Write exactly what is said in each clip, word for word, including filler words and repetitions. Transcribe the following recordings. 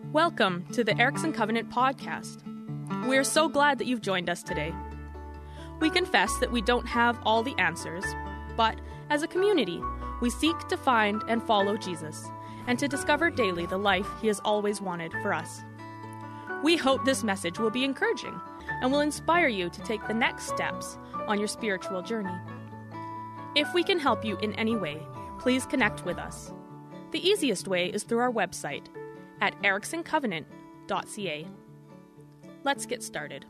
Welcome to the Erickson Covenant podcast. We are so glad that you've joined us today. We confess that we don't have all the answers, but as a community, we seek to find and follow Jesus and to discover daily the life he has always wanted for us. We hope this message will be encouraging and will inspire you to take the next steps on your spiritual journey. If we can help you in any way, please connect with us. The easiest way is through our website at erickson covenant dot c a. Let's get started.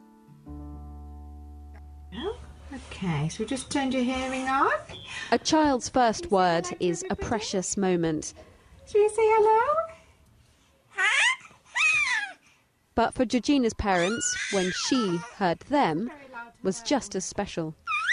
Okay, so we just turned your hearing on. A child's first word is a precious moment. Should we say hello? But for Georgina's parents, when she heard them, was just as special.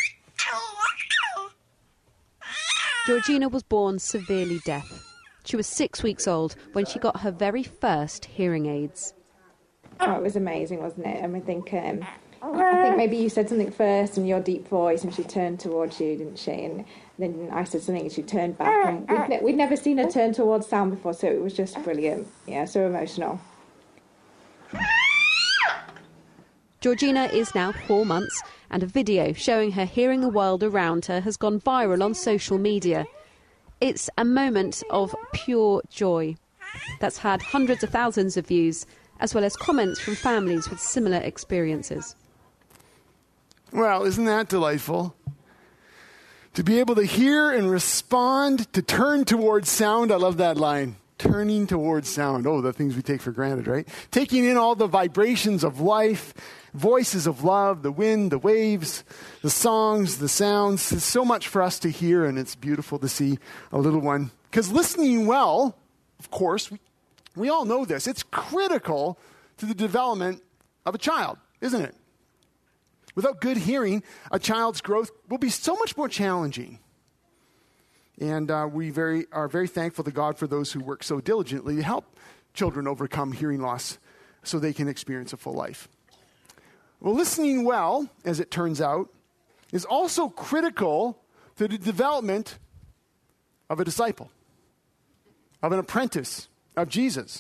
Georgina was born severely deaf. She was six weeks old when she got her very first hearing aids. Oh, it was amazing, wasn't it? And I think, um, I think maybe you said something first in your deep voice, and she turned towards you, didn't she? And then I said something, and she turned back. And we'd, ne- we'd never seen her turn towards sound before, so it was just brilliant. Yeah, so emotional. Georgina is now four months, and a video showing her hearing the world around her has gone viral on social media. It's a moment of pure joy that's had hundreds of thousands of views, as well as comments from families with similar experiences. Well, isn't that delightful? To be able to hear and respond, to turn towards sound. I love that line. Turning towards sound. Oh, the things we take for granted, right? Taking in all the vibrations of life, voices of love, the wind, the waves, the songs, the sounds. There's so much for us to hear, and it's beautiful to see a little one. Because listening well, of course, we, we all know this. It's critical to the development of a child, isn't it? Without good hearing, a child's growth will be so much more challenging. And uh, we very are very thankful to God for those who work so diligently to help children overcome hearing loss so they can experience a full life. Well, listening well, as it turns out, is also critical to the development of a disciple, of an apprentice of Jesus.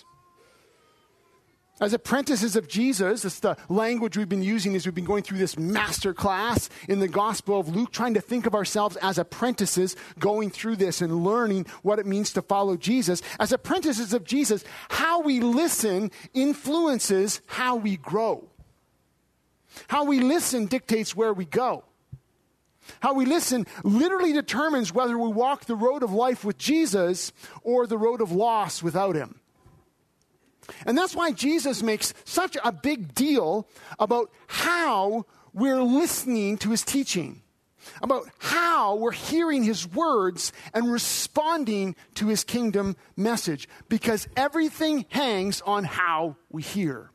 As apprentices of Jesus, that's the language we've been using as we've been going through this master class in the Gospel of Luke, trying to think of ourselves as apprentices going through this and learning what it means to follow Jesus. As apprentices of Jesus, how we listen influences how we grow. How we listen dictates where we go. How we listen literally determines whether we walk the road of life with Jesus or the road of loss without him. And that's why Jesus makes such a big deal about how we're listening to his teaching, about how we're hearing his words and responding to his kingdom message, because everything hangs on how we hear.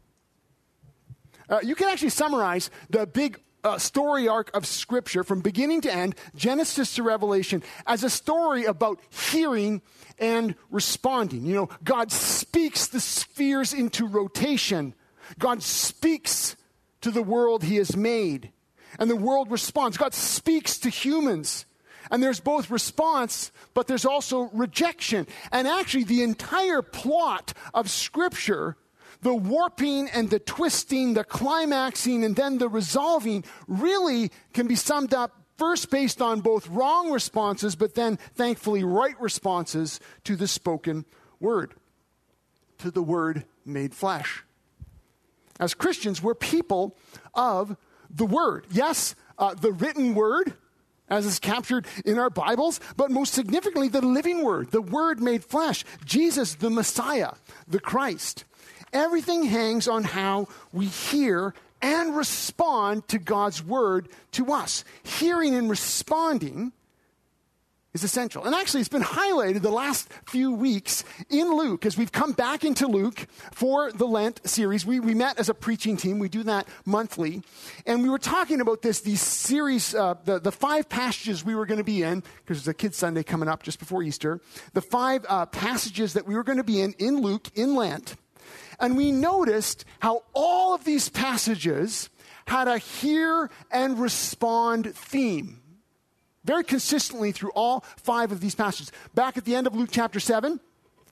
Uh, you can actually summarize the big uh, story arc of Scripture from beginning to end, Genesis to Revelation, as a story about hearing and responding. You know, God speaks the spheres into rotation. God speaks to the world he has made, and the world responds. God speaks to humans, and there's both response, but there's also rejection. And actually, the entire plot of Scripture, the warping and the twisting, the climaxing, and then the resolving, really can be summed up first based on both wrong responses, but then, thankfully, right responses to the spoken word, to the word made flesh. As Christians, we're people of the word. Yes, uh, the written word, as is captured in our Bibles, but most significantly, the living word, the word made flesh, Jesus, the Messiah, the Christ. Everything hangs on how we hear and respond to God's word to us. Hearing and responding is essential. And actually, it's been highlighted the last few weeks in Luke, as we've come back into Luke for the Lent series. We, we met as a preaching team. We do that monthly. And we were talking about this, these series, uh, the, the five passages we were going to be in, because there's a Kids Sunday coming up just before Easter, the five uh, passages that we were going to be in, in Luke, in Lent. And we noticed how all of these passages had a hear and respond theme. Very consistently through all five of these passages. Back at the end of Luke chapter seven,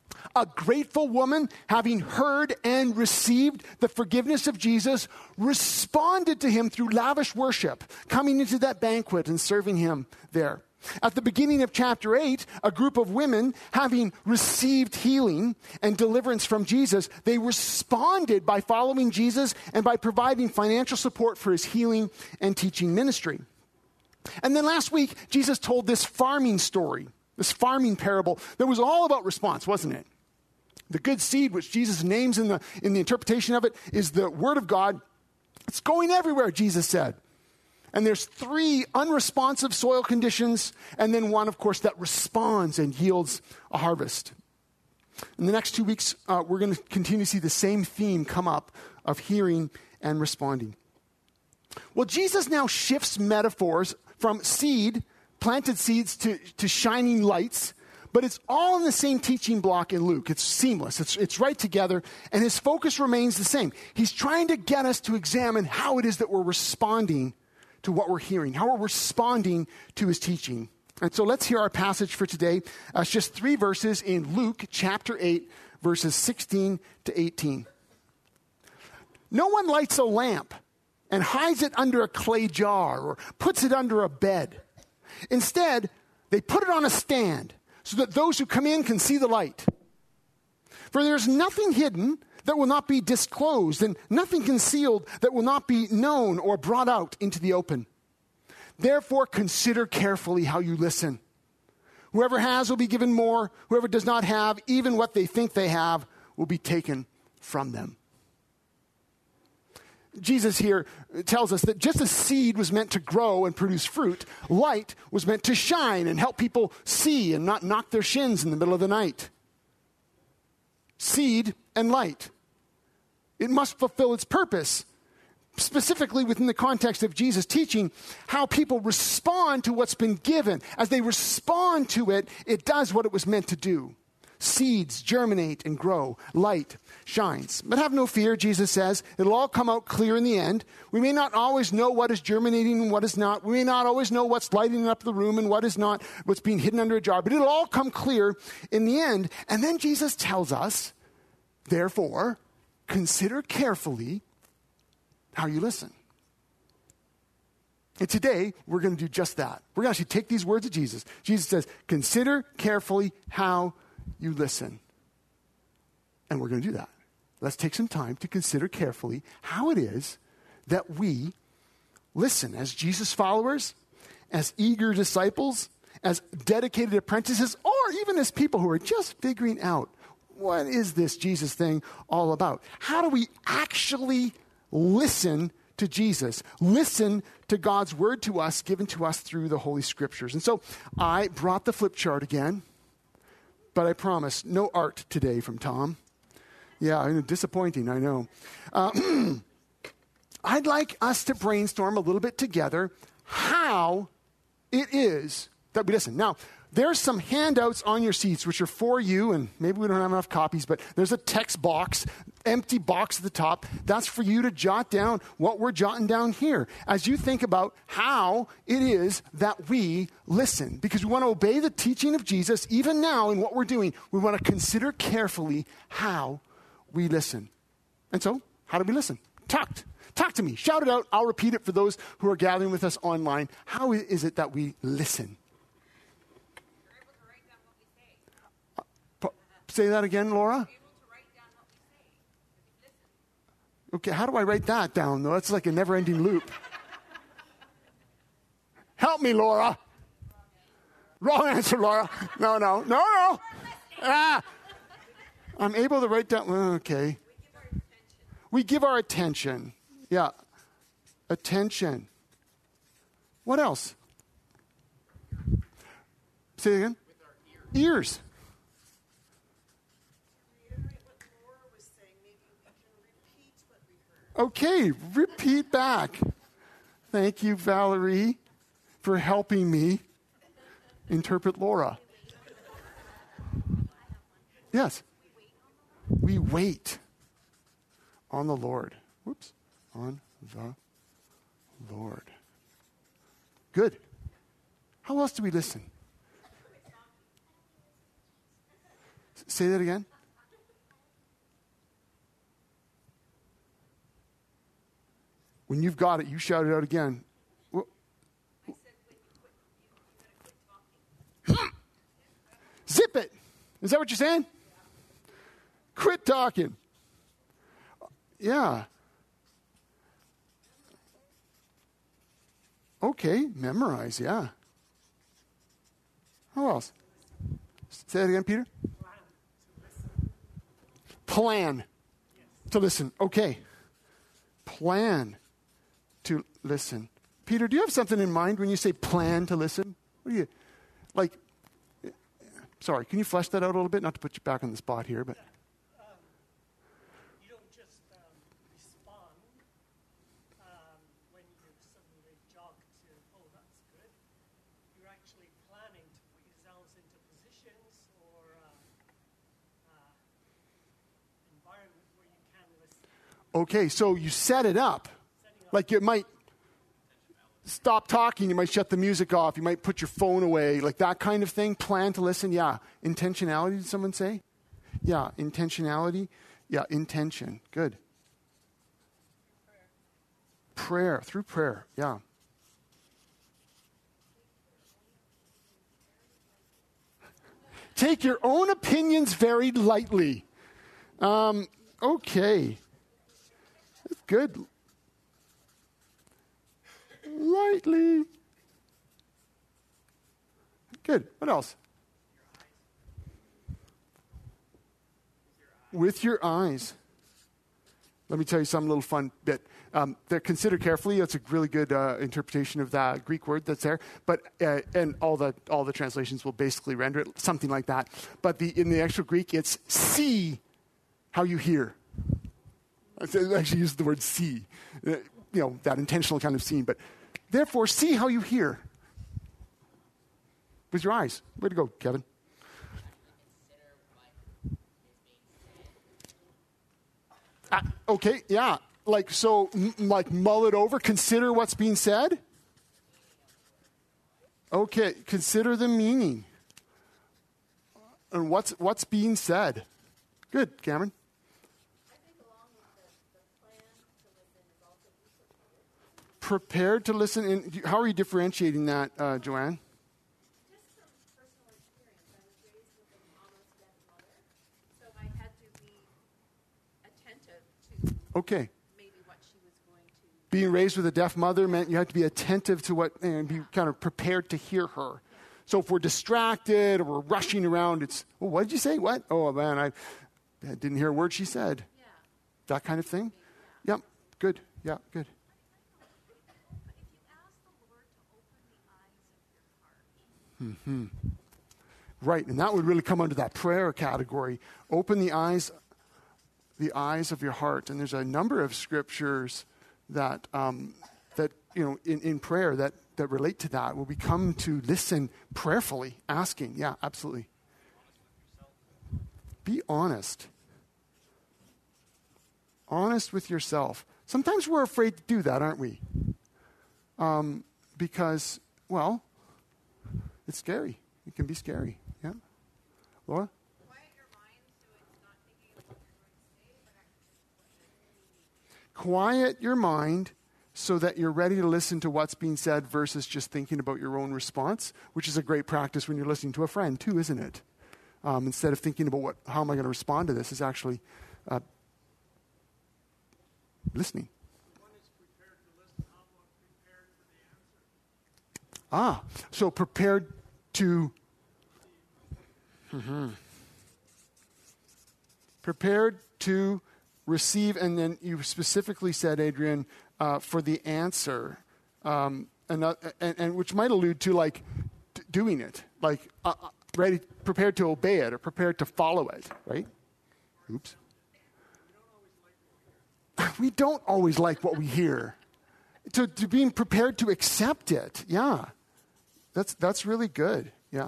A grateful woman, having heard and received the forgiveness of Jesus, responded to him through lavish worship, coming into that banquet and serving him there. At the beginning of chapter eight, a group of women, having received healing and deliverance from Jesus, they responded by following Jesus and by providing financial support for his healing and teaching ministry. And then last week, Jesus told this farming story, this farming parable that was all about response, wasn't it? The good seed, which Jesus names in the, in the interpretation of it, is the word of God. It's going everywhere, Jesus said. And there's three unresponsive soil conditions, and then one, of course, that responds and yields a harvest. In the next two weeks, uh, we're going to continue to see the same theme come up of hearing and responding. Well, Jesus now shifts metaphors from seed, planted seeds, to, to shining lights, but it's all in the same teaching block in Luke. It's seamless. It's, it's right together, and his focus remains the same. He's trying to get us to examine how it is that we're responding to what we're hearing, how we're responding to his teaching. And so let's hear our passage for today. Uh, it's just three verses in Luke chapter eight, verses sixteen to eighteen. No one lights a lamp and hides it under a clay jar or puts it under a bed. Instead, they put it on a stand so that those who come in can see the light. For there's nothing hidden that will not be disclosed, and nothing concealed that will not be known or brought out into the open. Therefore, consider carefully how you listen. Whoever has will be given more. Whoever does not have, even what they think they have, will be taken from them. Jesus here tells us that just as seed was meant to grow and produce fruit, light was meant to shine and help people see and not knock their shins in the middle of the night. Seed and light. It must fulfill its purpose, specifically within the context of Jesus' teaching, how people respond to what's been given. As they respond to it, it does what it was meant to do. Seeds germinate and grow. Light shines. But have no fear, Jesus says. It'll all come out clear in the end. We may not always know what is germinating and what is not. We may not always know what's lighting up the room and what is not, what's being hidden under a jar. But it'll all come clear in the end. And then Jesus tells us, therefore, consider carefully how you listen. And today, we're going to do just that. We're going to actually take these words of Jesus. Jesus says, consider carefully how you listen. And we're going to do that. Let's take some time to consider carefully how it is that we listen as Jesus followers, as eager disciples, as dedicated apprentices, or even as people who are just figuring out, what is this Jesus thing all about? How do we actually listen to Jesus? Listen to God's word to us, given to us through the Holy Scriptures. And so I brought the flip chart again, but I promise no art today from Tom. Yeah, I know, disappointing, I know. Uh, I'd like us to brainstorm a little bit together how it is that we listen. Now, there's some handouts on your seats, which are for you, and maybe we don't have enough copies, but there's a text box, empty box at the top. That's for you to jot down what we're jotting down here as you think about how it is that we listen. Because we want to obey the teaching of Jesus, even now in what we're doing. We want to consider carefully how we listen. And so, how do we listen? Talk. Talk to me. Shout it out. I'll repeat it for those who are gathering with us online. How is it that we listen? Say that again, Laura. Okay, how do I write that down, though? That's like a never-ending loop. Help me, Laura. Wrong answer, Laura. No, no, no, no. Ah, I'm able to write down. Okay. We give our attention. Yeah, attention. What else? Say it again. Ears. Okay, repeat back. Thank you, Valerie, for helping me interpret Laura. Yes. We wait on the Lord. Whoops. On the Lord. Good. How else do we listen? Say that again. When you've got it, you shout it out again. Well, I said when you quit, you, you gotta quit talking. Zip it. Is that what you're saying? Yeah. Quit talking. Yeah. Okay, memorize, yeah. How else? Say that again, Peter. Plan to listen. Plan Yes. to listen. Okay. Plan to listen. Peter, do you have something in mind when you say plan to listen? What do you, like, sorry, can you flesh that out a little bit? Not to put you back on the spot here, but. Um, you don't just um, respond um, when you suddenly jog to, oh, that's good. You're actually planning to put yourselves into positions or uh, uh, environment where you can listen. Okay, so you set it up. Like you might stop talking, you might shut the music off, you might put your phone away, like that kind of thing. Plan to listen, yeah. Intentionality, did someone say? Yeah, intentionality. Yeah, intention. Good. Prayer, through prayer, yeah. Take your own opinions very lightly. Um, okay. That's good. Lightly. Good. What else? With your eyes. Let me tell you some little fun bit. Um, they're considered carefully. It's a really good uh, interpretation of that Greek word that's there. But uh, and all the all the translations will basically render it something like that. But the in the actual Greek, it's see how you hear. I actually used the word see. Uh, you know, that intentional kind of seeing. But therefore, see how you hear. With your eyes. Way to go, Kevin. Uh, okay, yeah. Like, so, m- like, mull it over. Consider what's being said. Okay, consider the meaning. And what's what's being said. Good, Cameron. I think along with the, the plan to listen is also be prepared. Prepared to listen. And how are you differentiating that, uh, Joanne? Just from personal experience, I was raised with an almost dead mother, so I had to be attentive to Okay. maybe what she was going to. Being raised with a deaf mother meant you had to be attentive to what, and be kind of prepared to hear her. So if we're distracted or we're rushing around, it's, oh, what did you say? What? Oh, man, I, I didn't hear a word she said. Yeah. That kind of thing? Yep. Good. Yeah, good. But if you ask the Lord to open the eyes of your heart, Right. And that would really come under that prayer category. Open the eyes, the eyes of your heart. And there's a number of scriptures that, um, that you know, in, in prayer that, that relate to that, where we come to listen prayerfully, asking. Yeah, absolutely. Be honest. Honest with yourself. Sometimes we're afraid to do that, aren't we? Um, because, well, it's scary. It can be scary. Yeah. Laura? quiet your mind so it's not thinking of what you're going to say, but actually what Quiet your mind so that you're ready to listen to what's being said versus just thinking about your own response, which is a great practice when you're listening to a friend too, isn't it? Um, instead of thinking about what, how am I going to respond to this, is actually uh, listening. One is prepared to listen. How about prepared for the answer? Ah, so prepared to... Mm-hmm. Prepared to receive, and then you specifically said, Adrian, uh, for the answer, um, and, uh, and, and which might allude to like d- doing it, like uh, uh, ready, prepared to obey it or prepared to follow it, right? Oops. We don't always like what we hear. To, to being prepared to accept it, yeah, that's that's really good, yeah.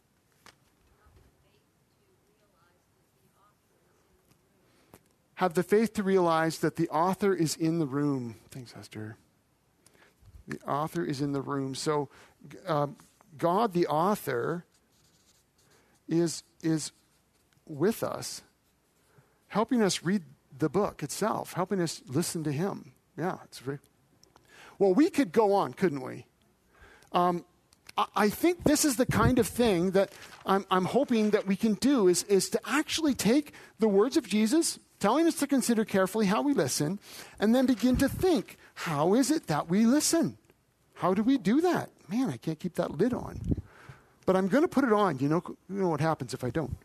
Have the faith to realize that the author is in the room. Thanks, Esther. The author is in the room. So uh, God, the author, is, is with us, helping us read the book itself, helping us listen to him. Yeah, it's very... Well, we could go on, couldn't we? Um, I, I think this is the kind of thing that I'm, I'm hoping that we can do is, is to actually take the words of Jesus, telling us to consider carefully how we listen, and then begin to think, how is it that we listen? How do we do that? Man, I can't keep that lid on. But I'm going to put it on. You know, you know what happens if I don't.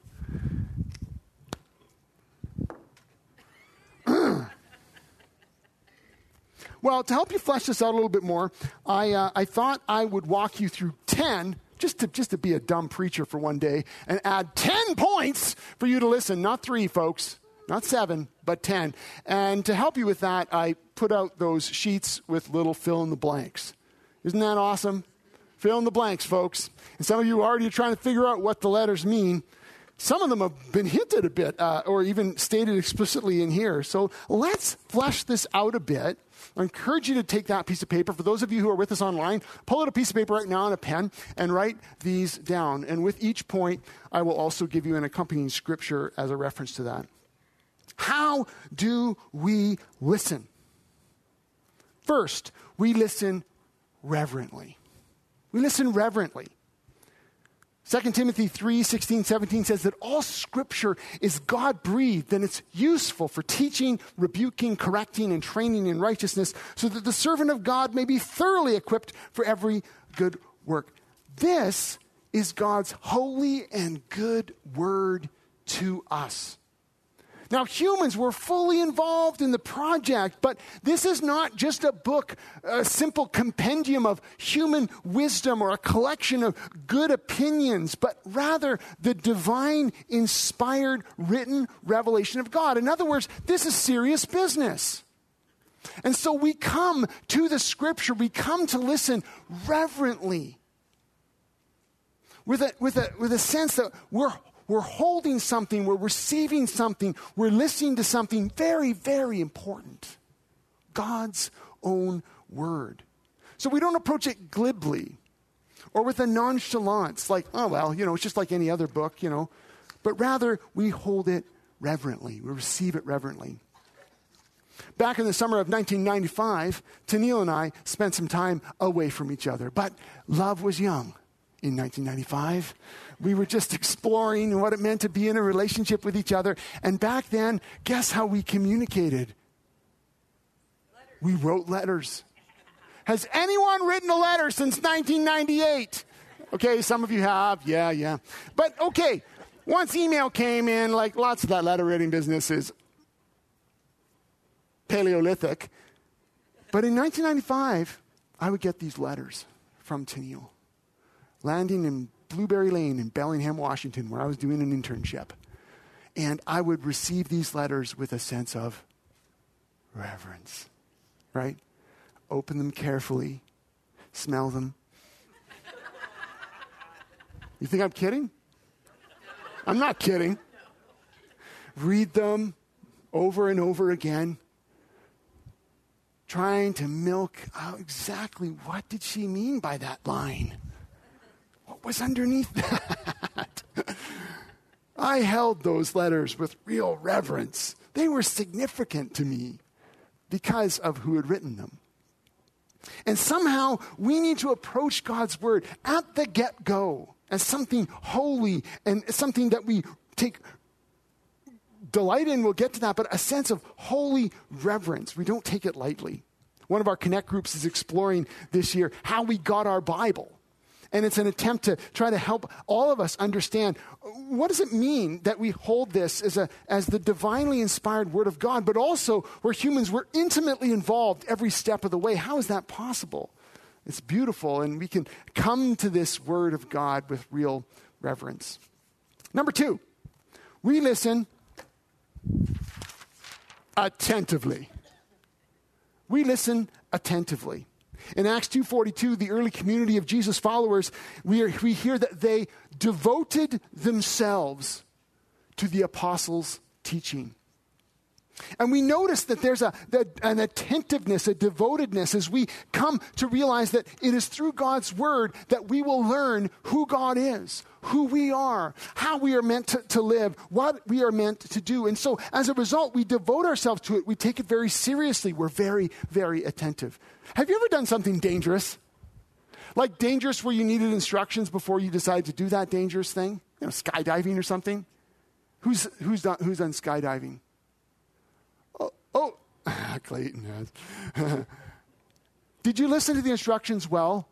Well, to help you flesh this out a little bit more, I uh, I thought I would walk you through ten, just to just to be a dumb preacher for one day, and add ten points for you to listen. Not three, folks. Not seven, but ten. And to help you with that, I put out those sheets with little fill in the blanks. Isn't that awesome? Fill in the blanks, folks. And some of you are already trying to figure out what the letters mean. Some of them have been hinted a bit uh, or even stated explicitly in here. So let's flesh this out a bit. I encourage you to take that piece of paper. For those of you who are with us online, pull out a piece of paper right now and a pen and write these down. And with each point, I will also give you an accompanying scripture as a reference to that. How do we listen? First, we listen reverently. We listen reverently. Second Timothy three, sixteen, seventeen says that all scripture is God-breathed and it's useful for teaching, rebuking, correcting, and training in righteousness so that the servant of God may be thoroughly equipped for every good work. This is God's holy and good word to us. Now, humans were fully involved in the project, but this is not just a book, a simple compendium of human wisdom or a collection of good opinions, but rather the divine, inspired, written revelation of God. In other words, this is serious business. And so we come to the scripture, we come to listen reverently, with a, with a, with a sense that we're We're holding something, we're receiving something, we're listening to something very, very important. God's own word. So we don't approach it glibly or with a nonchalance, like, oh, well, you know, it's just like any other book, you know. But rather, we hold it reverently. We receive it reverently. Back in the summer of nineteen ninety-five, Tennille and I spent some time away from each other. But love was young in nineteen ninety-five. We were just exploring what it meant to be in a relationship with each other. And back then, guess how we communicated? Letters. We wrote letters. Has anyone written a letter since nineteen ninety-eight? Okay, some of you have. Yeah, yeah. But okay, once email came in, like lots of that letter writing business is Paleolithic. But in nineteen ninety-five, I would get these letters from Tennille, landing in Blueberry Lane in Bellingham, Washington, where I was doing an internship. And I would receive these letters with a sense of reverence, right? Open them carefully, smell them. You think I'm kidding? I'm not kidding. Read them over and over again, trying to milk out exactly what did she mean by that line. What was underneath that? I held those letters with real reverence. They were significant to me because of who had written them. And somehow we need to approach God's word at the get-go as something holy and something that we take delight in. We'll get to that, but a sense of holy reverence. We don't take it lightly. One of our Connect groups is exploring this year how we got our Bible. And it's an attempt to try to help all of us understand what does it mean that we hold this as a as the divinely inspired word of God, but also where humans were intimately involved every step of the way. How is that possible? It's beautiful, and we can come to this word of God with real reverence. Number two, we listen attentively. We listen attentively. In Acts two forty-two, the early community of Jesus followers, we, are, we hear that they devoted themselves to the apostles' teaching. And we notice that there's a, that an attentiveness, a devotedness as we come to realize that it is through God's word that we will learn who God is, who we are, how we are meant to, to live, what we are meant to do. And so as a result, we devote ourselves to it. We take it very seriously. We're very, very attentive. Have you ever done something dangerous? Like dangerous where you needed instructions before you decided to do that dangerous thing? You know, skydiving or something? Who's, who's, done, who's done skydiving? Oh, Clayton has. Did you listen to the instructions well?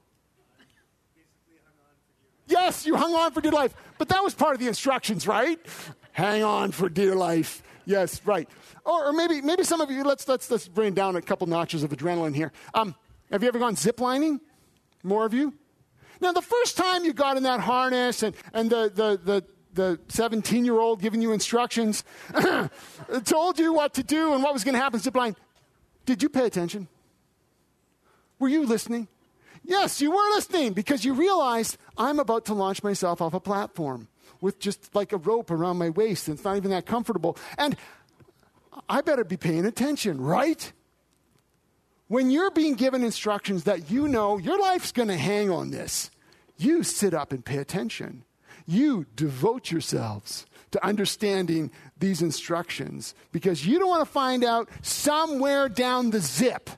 Yes, you hung on for dear life. But that was part of the instructions, right? Hang on for dear life. Yes, right. Or, or maybe maybe some of you, let's let's let's bring down a couple notches of adrenaline here. Um, have you ever gone ziplining? More of you? Now, the first time you got in that harness and, and the, the, the the seventeen-year-old giving you instructions, told you what to do and what was going to happen zipline. Did you pay attention? Were you listening? Yes, you were listening because you realized I'm about to launch myself off a platform with just like a rope around my waist and it's not even that comfortable. And I better be paying attention, right? When you're being given instructions that you know your life's going to hang on this, you sit up and pay attention. You devote yourselves to understanding these instructions because you don't want to find out somewhere down the zip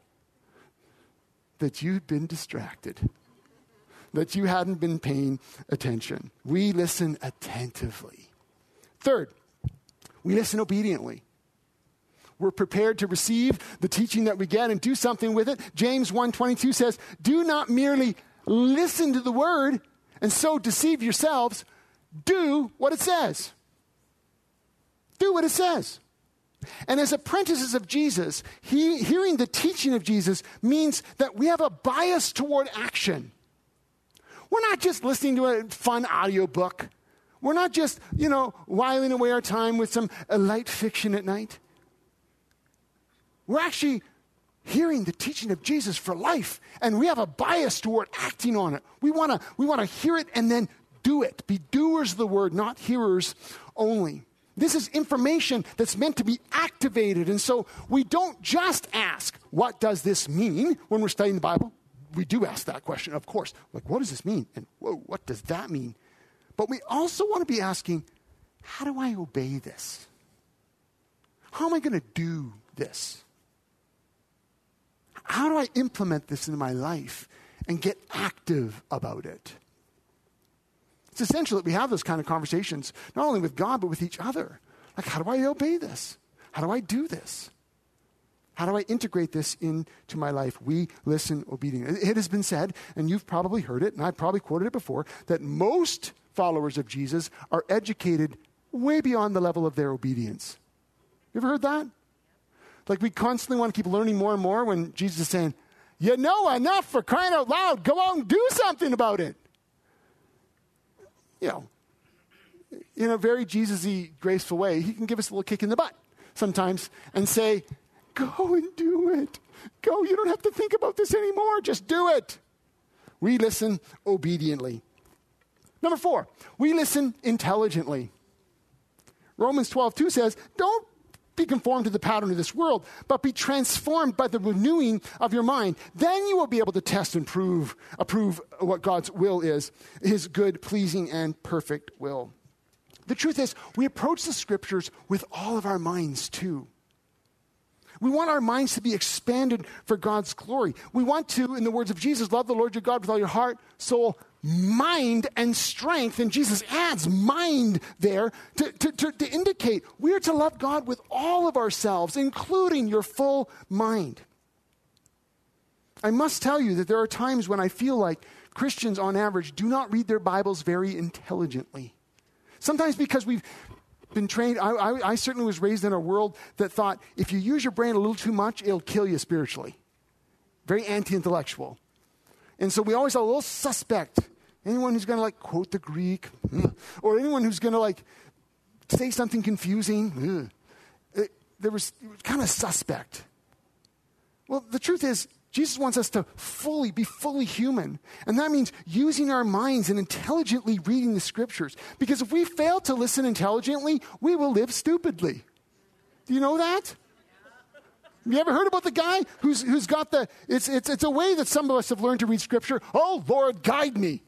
that you've been distracted, that you hadn't been paying attention. We listen attentively. Third, we listen obediently. We're prepared to receive the teaching that we get and do something with it. James one twenty-two says, do not merely listen to the word and so deceive yourselves. Do what it says. Do what it says. And as apprentices of Jesus, he, hearing the teaching of Jesus means that we have a bias toward action. We're not just listening to a fun audiobook. We're not just, you know, whiling away our time with some uh, light fiction at night. We're actually hearing the teaching of Jesus for life, and we have a bias toward acting on it. We want to we want to hear it and then do it. Be doers of the word, not hearers only. This is information that's meant to be activated, and so we don't just ask, what does this mean when we're studying the Bible? We do ask that question, of course. Like, what does this mean? And whoa, what does that mean? But we also want to be asking, how do I obey this? How am I going to do this? How do I implement this into my life and get active about it? It's essential that we have those kind of conversations, not only with God, but with each other. Like, how do I obey this? How do I do this? How do I integrate this into my life? We listen obediently. It has been said, and you've probably heard it, and I've probably quoted it before, that most followers of Jesus are educated way beyond the level of their obedience. You ever heard that? Like, we constantly want to keep learning more and more when Jesus is saying, you know enough, for crying out loud. Go out and do something about it. You know, in a very Jesus-y, graceful way, he can give us a little kick in the butt sometimes and say, go and do it. Go, you don't have to think about this anymore. Just do it. We listen obediently. Number four, we listen intelligently. Romans twelve two says, don't be conformed to the pattern of this world, but be transformed by the renewing of your mind. Then you will be able to test and prove, approve what God's will is, his good, pleasing, and perfect will. The truth is, we approach the scriptures with all of our minds too. We want our minds to be expanded for God's glory. We want to, in the words of Jesus, love the Lord your God with all your heart, soul, mind, and strength. And Jesus adds mind there to, to, to, to indicate we are to love God with all of ourselves, including your full mind. I must tell you that there are times when I feel like Christians, on average, do not read their Bibles very intelligently. Sometimes because we've been trained, I, I, I certainly was raised in a world that thought if you use your brain a little too much, it'll kill you spiritually. Very anti-intellectual. And so we always are a little suspect. Anyone who's going to like quote the Greek, or anyone who's going to like say something confusing, it, there was, it was kind of suspect. Well, the truth is, Jesus wants us to fully be fully human. And that means using our minds and intelligently reading the scriptures. Because if we fail to listen intelligently, we will live stupidly. Do you know that? You ever heard about the guy who's who's got the, it's, it's, it's a way that some of us have learned to read Scripture. Oh, Lord, guide me.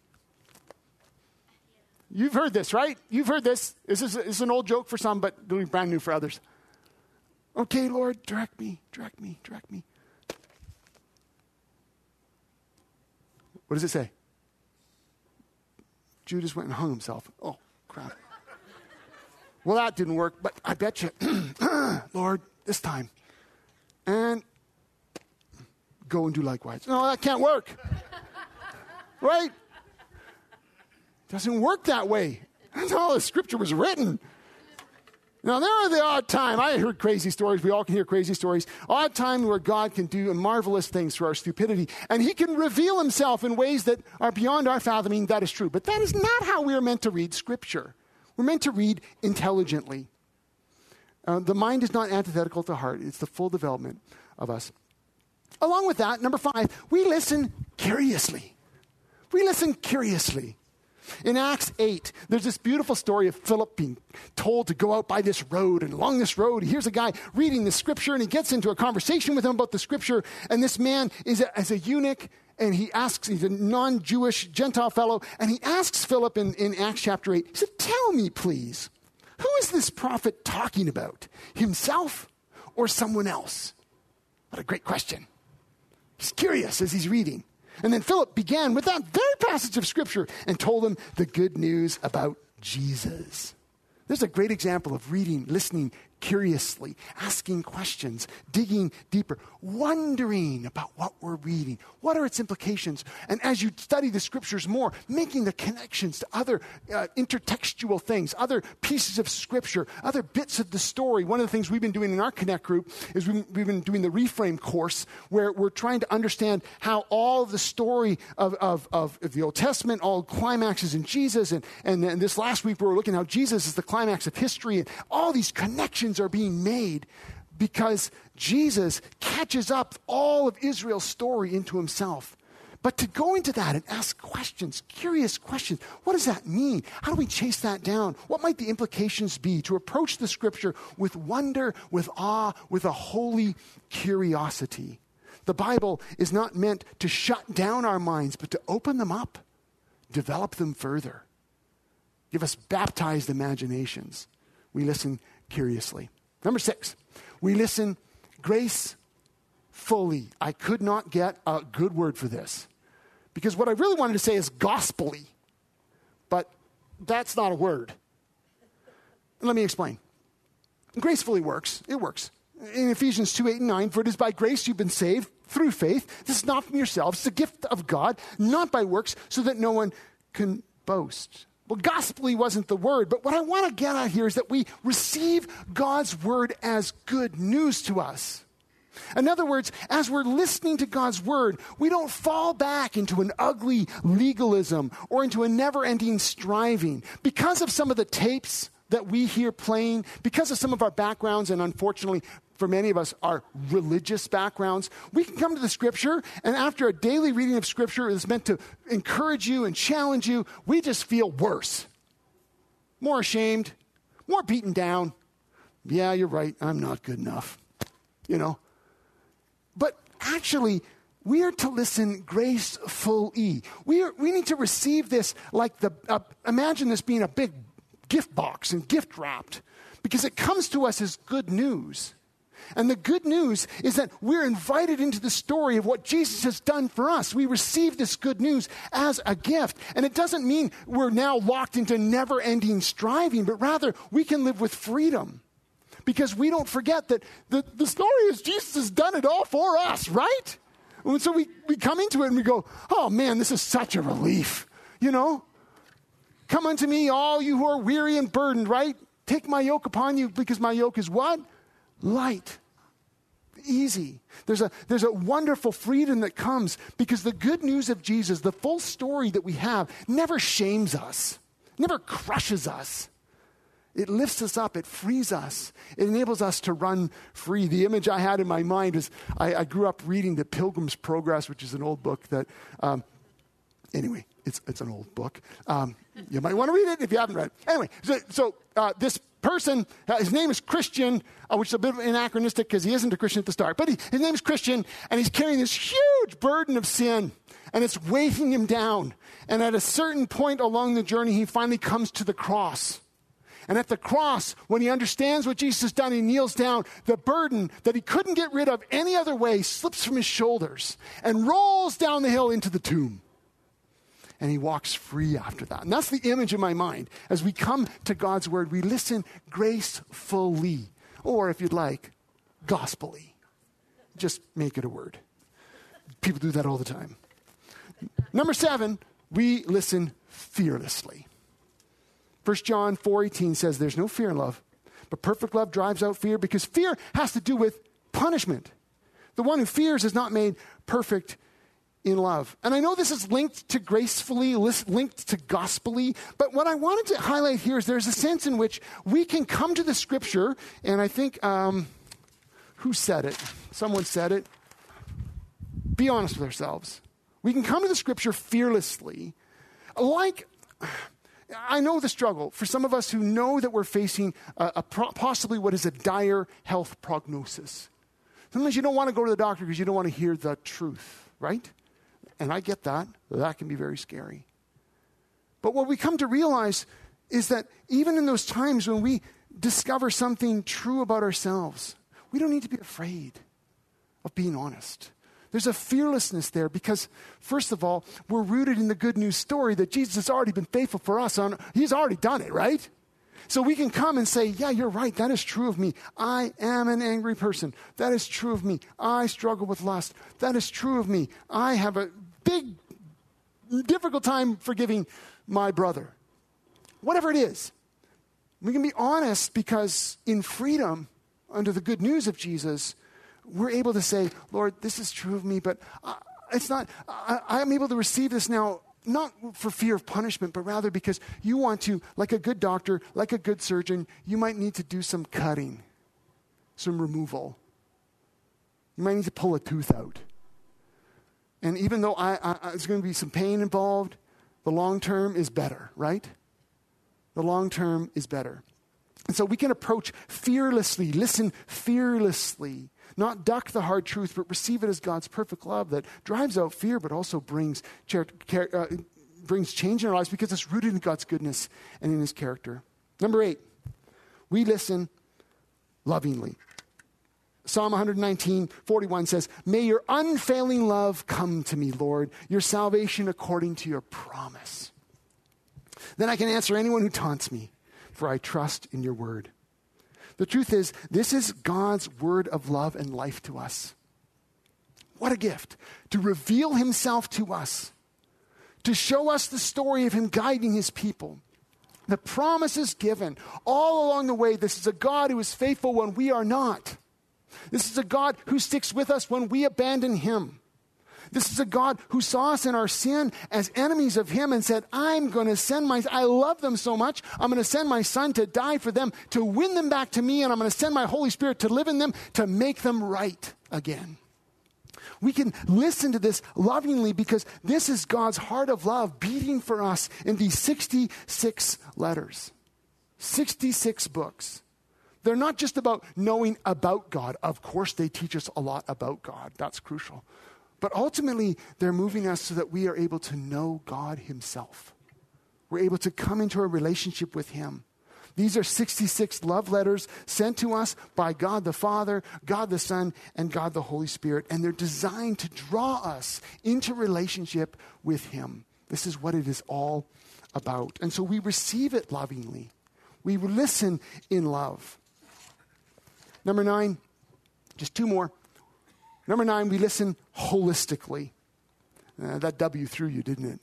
You've heard this, right? You've heard this. This is, this is an old joke for some, but it'll be brand new for others. Okay, Lord, direct me, direct me, direct me. What does it say? Judas went and hung himself. Oh, crap. Well, that didn't work, but I bet you, Lord, this time. And go and do likewise. No, that can't work. Right? Doesn't work that way. That's how the Scripture was written. Now, there are the odd time. I heard crazy stories. We all can hear crazy stories. Odd time where God can do marvelous things through our stupidity. And he can reveal himself in ways that are beyond our fathoming. That is true. But that is not how we are meant to read Scripture. We're meant to read intelligently. Uh, the mind is not antithetical to heart. It's the full development of us. Along with that, number five, we listen curiously. We listen curiously. In Acts eight, there's this beautiful story of Philip being told to go out by this road. And along this road, he hears a guy reading the Scripture, and he gets into a conversation with him about the Scripture. And this man is a, as a eunuch, and he asks, he's a non-Jewish Gentile fellow, and he asks Philip in, in Acts chapter eight, he said, tell me, please, who is this prophet talking about? Himself or someone else? What a great question. He's curious as he's reading. And then Philip began with that very passage of Scripture and told him the good news about Jesus. There's a great example of reading, listening curiously, asking questions, digging deeper, wondering about what we're reading. What are its implications? And as you study the Scriptures more, making the connections to other uh, intertextual things, other pieces of Scripture, other bits of the story. One of the things we've been doing in our Connect group is we've, we've been doing the Reframe course, where we're trying to understand how all the story of, of, of the Old Testament all climaxes in Jesus. And, and, and this last week we were looking at how Jesus is the climax of history. And all these connections are being made because Jesus catches up all of Israel's story into himself. But to go into that and ask questions, curious questions, what does that mean? How do we chase that down? What might the implications be? To approach the Scripture with wonder, with awe, with a holy curiosity. The Bible is not meant to shut down our minds, but to open them up, develop them further, give us baptized imaginations. We listen curiously. Number six, we listen gracefully. I could not get a good word for this because what I really wanted to say is gospel-y, but that's not a word. Let me explain. Gracefully works. It works. In Ephesians two, eight, and nine, for it is by grace you've been saved through faith. This is not from yourselves. It's a gift of God, not by works, so that no one can boast. Well, gospel-y wasn't the word, but what I want to get at here is that we receive God's word as good news to us. In other words, as we're listening to God's word, we don't fall back into an ugly legalism or into a never-ending striving. Because of some of the tapes that we hear playing, because of some of our backgrounds, and unfortunately for many of us, our religious backgrounds, we can come to the Scripture, and after a daily reading of Scripture is meant to encourage you and challenge you, we just feel worse. More ashamed, more beaten down. Yeah, you're right, I'm not good enough. You know? But actually, we are to listen gracefully. We are, we need to receive this like the, uh, imagine this being a big gift box and gift wrapped, because it comes to us as good news. And the good news is that we're invited into the story of what Jesus has done for us. We receive this good news as a gift. And it doesn't mean we're now locked into never-ending striving, but rather we can live with freedom. Because we don't forget that the, the story is Jesus has done it all for us, right? And so we, we come into it and we go, oh man, this is such a relief, you know? Come unto me, all you who are weary and burdened, right? Take my yoke upon you, because my yoke is what? Light. Easy. There's a, there's a wonderful freedom that comes because the good news of Jesus, the full story that we have, never shames us, never crushes us. It lifts us up. It frees us. It enables us to run free. The image I had in my mind is I, I grew up reading The Pilgrim's Progress, which is an old book that, um, anyway, it's it's an old book. Um, you might want to read it if you haven't read it. Anyway, so, so uh, this person, uh, his name is Christian, uh, which is a bit anachronistic because he isn't a Christian at the start, but he, his name is Christian, and he's carrying this huge burden of sin, and it's weighing him down. And at a certain point along the journey, he finally comes to the cross. And at the cross, when he understands what Jesus has done, he kneels down. The burden that he couldn't get rid of any other way slips from his shoulders and rolls down the hill into the tomb. And he walks free after that. And that's the image in my mind. As we come to God's word, we listen gracefully, or if you'd like, gospelly. Just make it a word. People do that all the time. Number seven, we listen fearlessly. First John four eighteen says, there's no fear in love, but perfect love drives out fear, because fear has to do with punishment. The one who fears is not made perfect in love. And I know this is linked to gracefully, linked to gospelly, but what I wanted to highlight here is there's a sense in which we can come to the scripture, and I think, um, who said it? Someone said it. Be honest with ourselves. We can come to the scripture fearlessly, like... I know the struggle for some of us who know that we're facing a, a pro- possibly what is a dire health prognosis. Sometimes you don't want to go to the doctor because you don't want to hear the truth, right? And I get that. That can be very scary. But what we come to realize is that even in those times when we discover something true about ourselves, we don't need to be afraid of being honest. There's a fearlessness there because, first of all, we're rooted in the good news story that Jesus has already been faithful for us. On, he's already done it, right? So we can come and say, yeah, you're right. That is true of me. I am an angry person. That is true of me. I struggle with lust. That is true of me. I have a big, difficult time forgiving my brother. Whatever it is, we can be honest because in freedom, under the good news of Jesus, we're able to say, Lord, this is true of me, but uh, it's not, I, I'm able to receive this now, not for fear of punishment, but rather because you want to, like a good doctor, like a good surgeon, you might need to do some cutting, some removal. You might need to pull a tooth out. And even though I, I, there's going to be some pain involved, the long term is better, right? The long term is better. And so we can approach fearlessly, listen fearlessly, not duck the hard truth, but receive it as God's perfect love that drives out fear, but also brings, char- char- uh, brings change in our lives because it's rooted in God's goodness and in his character. Number eight, we listen lovingly. Psalm one nineteen, forty-one says, may your unfailing love come to me, Lord, your salvation according to your promise. Then I can answer anyone who taunts me, for I trust in your word. The truth is, this is God's word of love and life to us. What a gift to reveal himself to us, to show us the story of him guiding his people. The promises given all along the way. This is a God who is faithful when we are not. This is a God who sticks with us when we abandon him. This is a God who saw us in our sin as enemies of him and said, I'm going to send my, I love them so much, I'm going to send my son to die for them, to win them back to me, and I'm going to send my Holy Spirit to live in them, to make them right again. We can listen to this lovingly because this is God's heart of love beating for us in these sixty-six letters, sixty-six books. They're not just about knowing about God. Of course, they teach us a lot about God. That's crucial. But ultimately, they're moving us so that we are able to know God himself. We're able to come into a relationship with him. These are sixty-six love letters sent to us by God the Father, God the Son, and God the Holy Spirit. And they're designed to draw us into relationship with him. This is what it is all about. And so we receive it lovingly. We listen in love. Number nine, just two more. Number nine, we listen holistically. Uh, that W threw you, didn't it?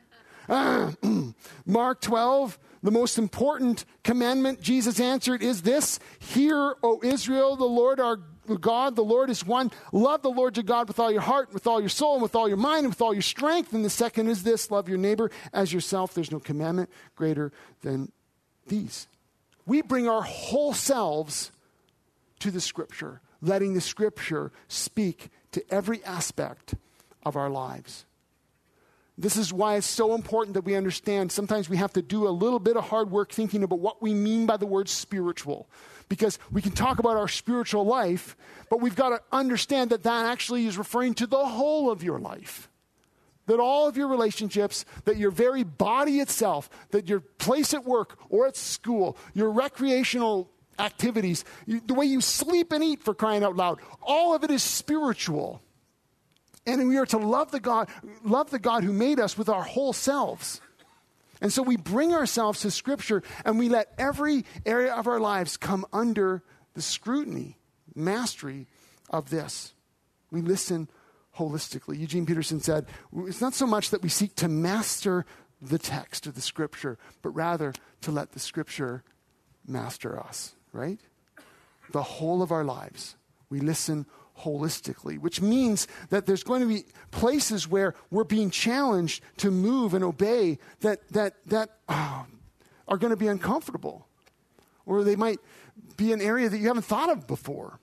Uh, Mark twelve, the most important commandment Jesus answered is this: Hear, O Israel, the Lord our God, the Lord is one. Love the Lord your God with all your heart, with all your soul, and with all your mind, and with all your strength. And the second is this: love your neighbor as yourself. There's no commandment greater than these. We bring our whole selves to the Scripture, letting the Scripture speak to every aspect of our lives. This is why it's so important that we understand sometimes we have to do a little bit of hard work thinking about what we mean by the word spiritual. Because we can talk about our spiritual life, but we've got to understand that that actually is referring to the whole of your life. That all of your relationships, that your very body itself, that your place at work or at school, your recreational activities, you, the way you sleep and eat, for crying out loud, all of it is spiritual. And we are to love the God, love the God who made us with our whole selves. And so we bring ourselves to Scripture and we let every area of our lives come under the scrutiny, mastery of this. We listen holistically. Eugene Peterson said, it's not so much that we seek to master the text of the Scripture, but rather to let the Scripture master us, right? The whole of our lives. We listen holistically, which means that there's going to be places where we're being challenged to move and obey that that that oh, are going to be uncomfortable, or they might be an area that you haven't thought of before.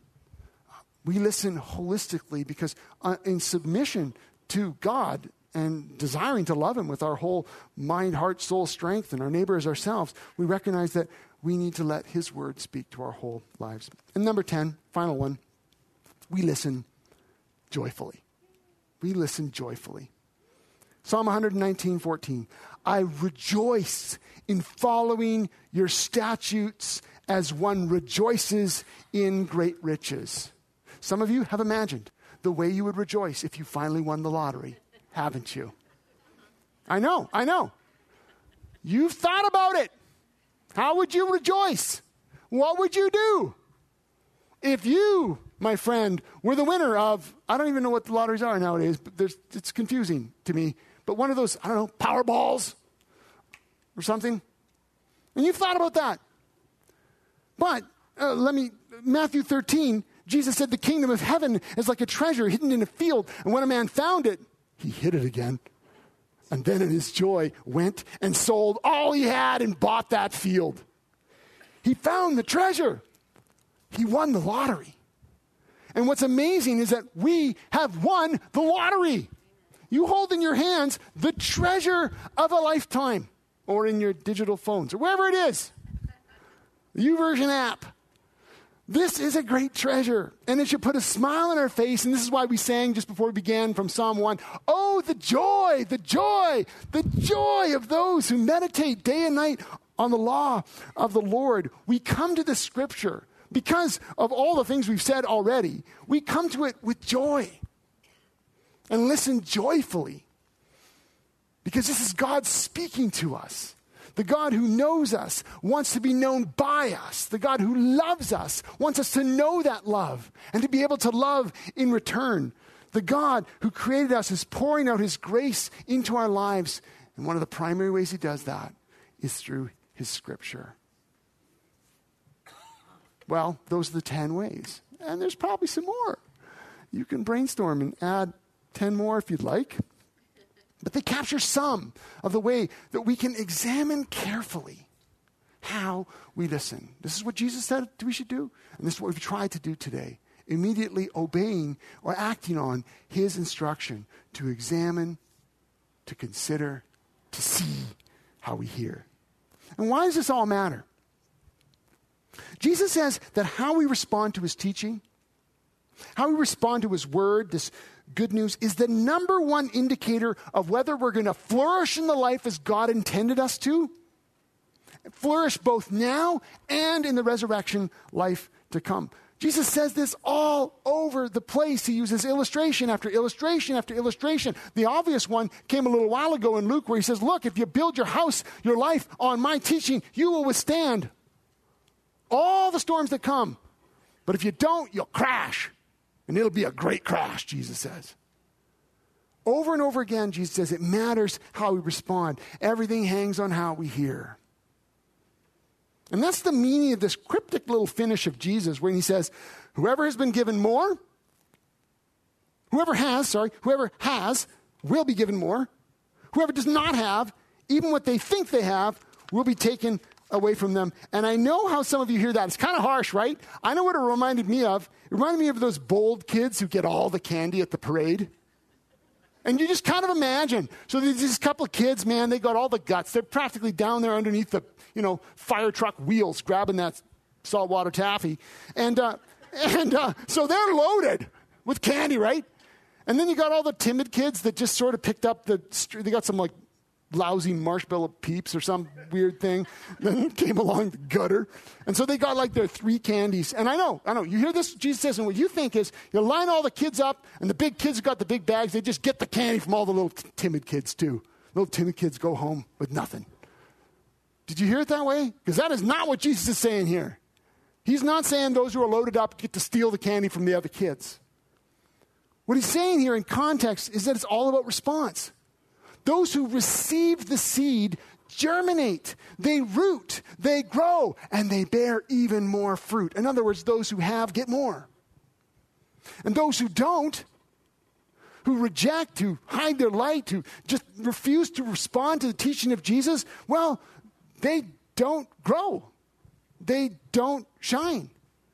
We listen holistically because uh, in submission to God and desiring to love Him with our whole mind, heart, soul, strength, and our neighbor as ourselves, we recognize that we need to let His word speak to our whole lives. And number ten, final one, we listen joyfully. We listen joyfully. Psalm one nineteen, fourteen. I rejoice in following your statutes as one rejoices in great riches. Some of you have imagined the way you would rejoice if you finally won the lottery, haven't you? I know, I know. You've thought about it. How would you rejoice? What would you do? If you, my friend, were the winner of, I don't even know what the lotteries are nowadays, but there's, it's confusing to me, but one of those, I don't know, Powerballs or something. And you've thought about that. But uh, let me, Matthew thirteen, Jesus said the kingdom of heaven is like a treasure hidden in a field. And when a man found it, he hid it again. And then in his joy went and sold all he had and bought that field. He found the treasure. He won the lottery. And what's amazing is that we have won the lottery. You hold in your hands the treasure of a lifetime, or in your digital phones, or wherever it is. The YouVersion app. This is a great treasure, and it should put a smile on our face, and this is why we sang just before we began from Psalm one, oh, the joy, the joy, the joy of those who meditate day and night on the law of the Lord. We come to the Scripture because of all the things we've said already. We come to it with joy and listen joyfully because this is God speaking to us. The God who knows us wants to be known by us. The God who loves us wants us to know that love and to be able to love in return. The God who created us is pouring out His grace into our lives. And one of the primary ways He does that is through His Scripture. Well, those are the ten ways. And there's probably some more. You can brainstorm and add ten more if you'd like. But they capture some of the way that we can examine carefully how we listen. This is what Jesus said we should do, and this is what we've tried to do today. Immediately obeying or acting on His instruction to examine, to consider, to see how we hear. And why does this all matter? Jesus says that how we respond to His teaching, how we respond to His word, this good news, is the number one indicator of whether we're going to flourish in the life as God intended us to. Flourish both now and in the resurrection life to come. Jesus says this all over the place. He uses illustration after illustration after illustration. The obvious one came a little while ago in Luke where He says, look, if you build your house, your life on my teaching, you will withstand all the storms that come. But if you don't, you'll crash. And it'll be a great crash, Jesus says. Over and over again, Jesus says it matters how we respond. Everything hangs on how we hear. And that's the meaning of this cryptic little finish of Jesus when He says, whoever has been given more, whoever has, sorry, whoever has will be given more. Whoever does not have, even what they think they have, will be taken away from them. And I know how some of you hear that. It's kind of harsh, right? I know what it reminded me of. It reminded me of those bold kids who get all the candy at the parade. And you just kind of imagine. So there's this couple of kids, man, they got all the guts. They're practically down there underneath the, you know, fire truck wheels, grabbing that saltwater taffy. And, uh, and uh, so they're loaded with candy, right? And then you got all the timid kids that just sort of picked up the, they got some like lousy marshmallow Peeps or some weird thing. Then came along the gutter. And so they got like their three candies. And I know, I know, you hear this, Jesus says, and what you think is, you line all the kids up, and the big kids got the big bags, they just get the candy from all the little t- timid kids too. Little timid kids go home with nothing. Did you hear it that way? Because that is not what Jesus is saying here. He's not saying those who are loaded up get to steal the candy from the other kids. What he's saying here in context is that it's all about response. Those who receive the seed germinate, they root, they grow, and they bear even more fruit. In other words, those who have get more. And those who don't, who reject, who hide their light, who just refuse to respond to the teaching of Jesus, well, they don't grow. They don't shine.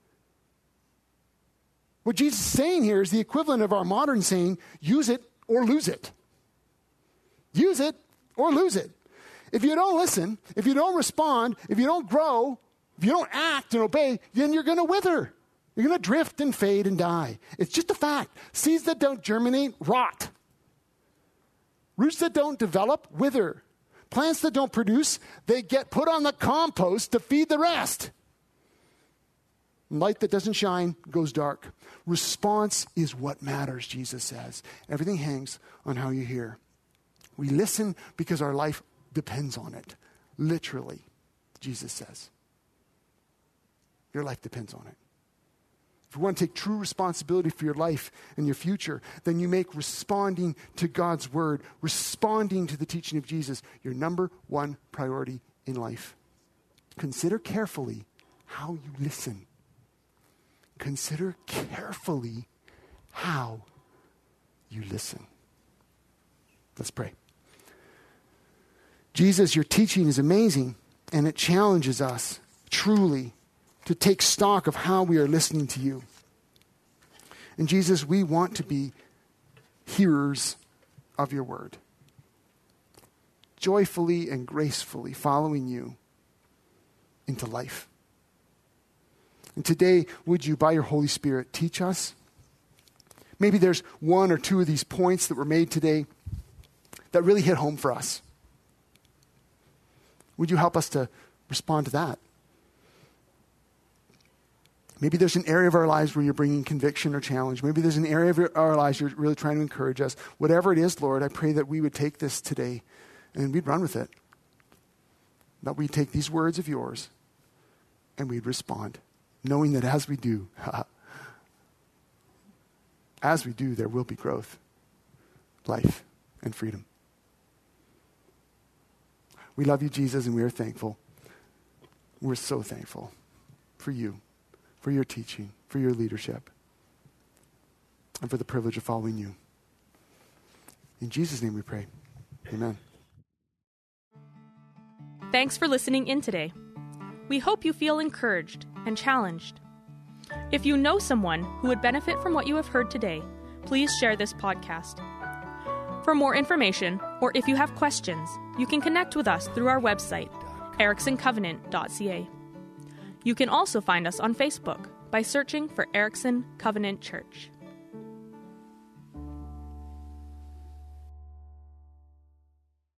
What Jesus is saying here is the equivalent of our modern saying, use it or lose it. Use it or lose it. If you don't listen, if you don't respond, if you don't grow, if you don't act and obey, then you're going to wither. You're going to drift and fade and die. It's just a fact. Seeds that don't germinate rot. Roots that don't develop wither. Plants that don't produce, they get put on the compost to feed the rest. Light that doesn't shine goes dark. Response is what matters, Jesus says. Everything hangs on how you hear. We listen because our life depends on it. Literally, Jesus says. Your life depends on it. If you want to take true responsibility for your life and your future, then you make responding to God's word, responding to the teaching of Jesus, your number one priority in life. Consider carefully how you listen. Consider carefully how you listen. Let's pray. Jesus, your teaching is amazing, and it challenges us truly to take stock of how we are listening to you. And Jesus, we want to be hearers of your word, joyfully and gracefully following you into life. And today, would you, by your Holy Spirit, teach us? Maybe there's one or two of these points that were made today that really hit home for us. Would you help us to respond to that? Maybe there's an area of our lives where you're bringing conviction or challenge. Maybe there's an area of our lives you're really trying to encourage us. Whatever it is, Lord, I pray that we would take this today and we'd run with it. That we'd take these words of yours and we'd respond, knowing that as we do, as we do, there will be growth, life, and freedom. We love you, Jesus, and we are thankful. We're so thankful for you, for your teaching, for your leadership, and for the privilege of following you. In Jesus' name we pray. Amen. Thanks for listening in today. We hope you feel encouraged and challenged. If you know someone who would benefit from what you have heard today, please share this podcast. For more information, or if you have questions, you can connect with us through our website, erickson covenant dot c a. You can also find us on Facebook by searching for Erickson Covenant Church.